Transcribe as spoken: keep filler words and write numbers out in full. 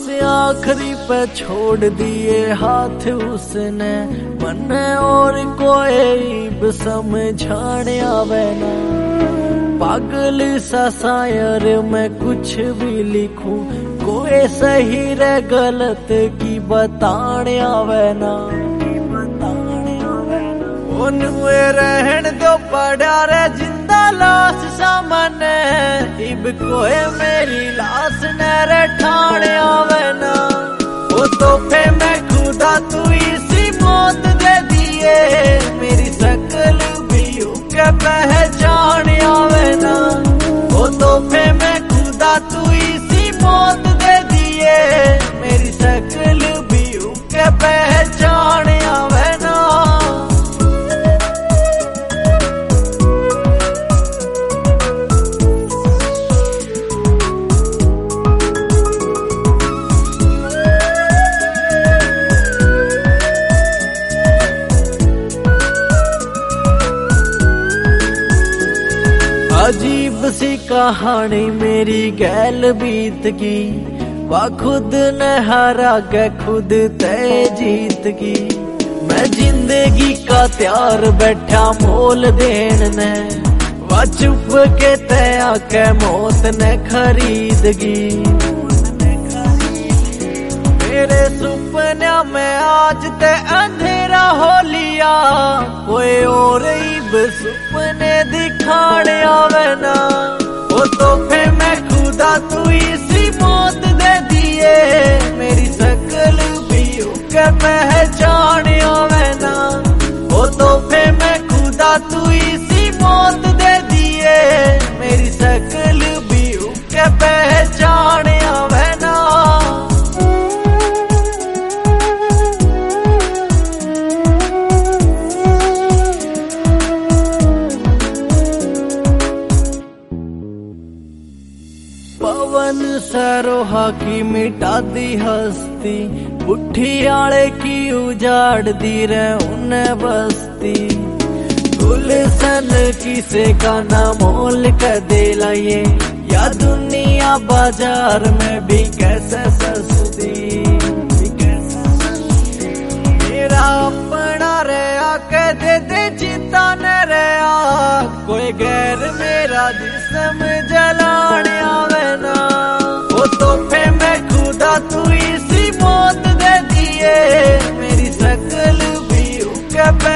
आखिरी पे छोड़ दिए हाथ उसने, मन और कोई समझाने आवे ना। पागल सा शायर मैं कुछ भी लिखूं, कोई सही रे गलत की बताने आवे ना। ओनुए रहन दो पड़ा रे जिंदा लाश सामने, इब कोई मेरी लाश न रे ठाणे आवे ना। वो तोहफे में खुदा तू इसी मौत दे दिए, मेरी शकल भी उके पहचान आवे ना। वो तोहफे में खुदा तू इसी मौत दे दिए, मेरी शकल भी उके पहचान आवे ना। अजीब सी कहानी मेरी गैल बीत की, वा खुद न हारा के खुद तय जीत की। मैं जिंदगी का त्यार बैठा मोल देन ने, वा चुप के तया के मौत ने खरीद गी। मेरे सुपना में आज ते अंधेरा हो लिया, कोई और इब सुपने दिखाने आवे ना। वो तोहफे में खुदा तू इसी मौत दे दिए, मेरी शकल भी उके पहचान आवे ना। वो तोहफे में खुदा तू इसी मौत दे दिए, मेरी शकल भी उके पहचान आवे ना। पवन सरोहा की मिटा दी हस्ती, बुढ़ी आले की उजाड़ दी रे उन्हें बस्ती। गुलशन किसे का ना मोल कर दे लाइए, या दुनिया बाजार में भी कैसे सस्ती। मेरा अपना रे आके दे दे चिता न रे आ, कोई गैर मेरा जिस्म जलाने आवे ना। वो तोहफे में खुदा तू इसी मौत दे दिए, मेरी शकल भी उके